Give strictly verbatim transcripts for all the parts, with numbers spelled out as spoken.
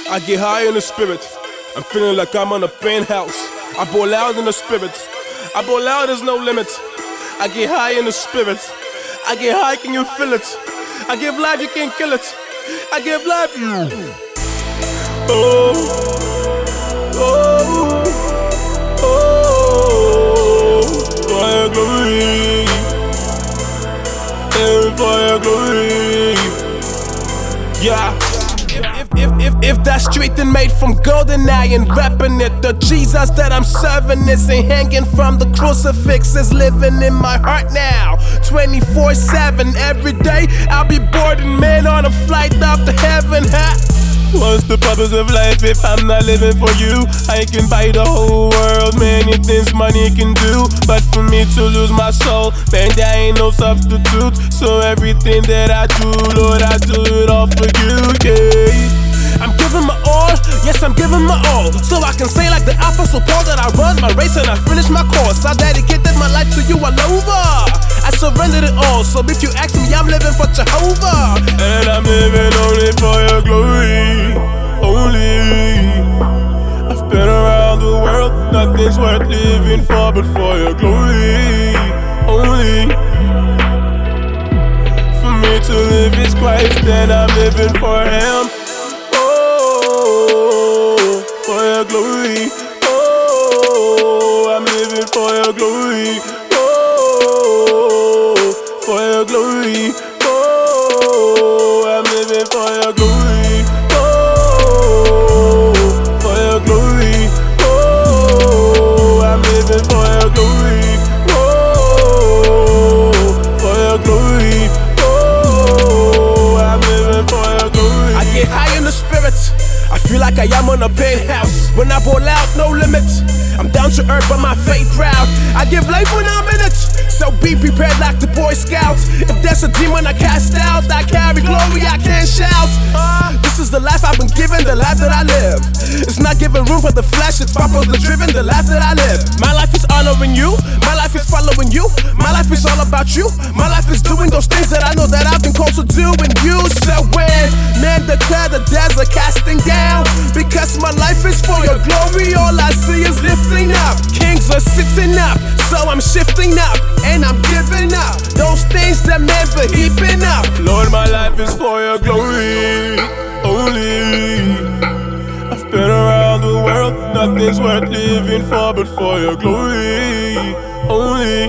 I get high in the spirit. I'm feeling like I'm on a penthouse. I ball out in the spirit. I ball out, there's no limit. I get high in the spirit. I get high, can you feel it? I give life, you can't kill it. I give life, you. Oh, oh, oh, for your glory, and for your glory, yeah. If, if, if, if that street then made from gold and I ain't rapping it, the Jesus that I'm serving isn't hanging from the crucifix, is living in my heart now, twenty-four seven. Every day I'll be boarding men on a flight off to heaven, huh? What's the purpose of life if I'm not living for you? I can buy the whole world, many things money can do, but for me to lose my soul, man, there ain't no substitute. So everything that I do, Lord, I do it all for you, yeah. I'm giving my all, yes, I'm giving my all, so I can say like the Apostle Paul that I run my race and I finish my course. I dedicated my life to you all over. I surrendered it all, so if you ask me, I'm living for Jehovah, and I'm living only for your glory, only. I've been around the world, nothing's worth living for but for your glory, only. For me to live is Christ, and I'm living for Him. Oh, for your glory, oh, I'm living for your glory. For your glory, oh, I'm living for your glory, oh, for your glory, oh, I'm living for your glory, oh, for your glory, oh, I'm living for your glory. I get high in the spirit, I feel like I am on a penthouse. When I ball out, no limits. I'm down to earth, but my faith proud. I give life when I'm in it. So be prepared like the Boy Scouts. If there's a demon I cast out, I carry glory, I can't shout. uh, This is the life I've been given, the life that I live. It's not giving room for the flesh, it's purposely driven, the life that I live. My life is honoring you, my life is following you, my life is all about you, my life is doing those things that I know that I've been called to do. And you said when men declare the desert casting down, because my life is for your glory, all I see is lifting up. Kings are sitting up, so I'm shifting up, and I'm giving up those things that men were heaping up. Lord, my life is for your glory, only. I've been around the world, nothing's worth living for but for your glory, only.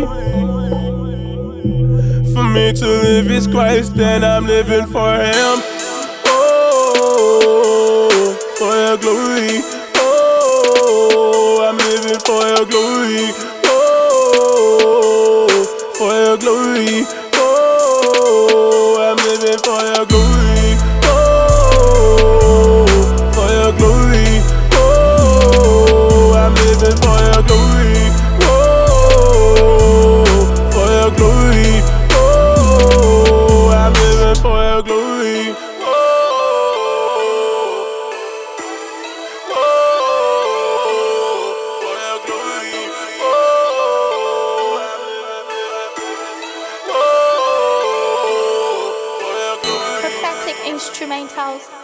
For me to live is Christ, and I'm living for Him. Oh, for your glory, oh, I'm living for your glory, oh, for your glory, oh, I'm living for your glory, oh, for your glory, oh, I'm living for your glory, oh, for your glory, oh, I'm living for your glory, oh, oh, for your glory, oh, I'm living for your glory. Prophetic instrumentals.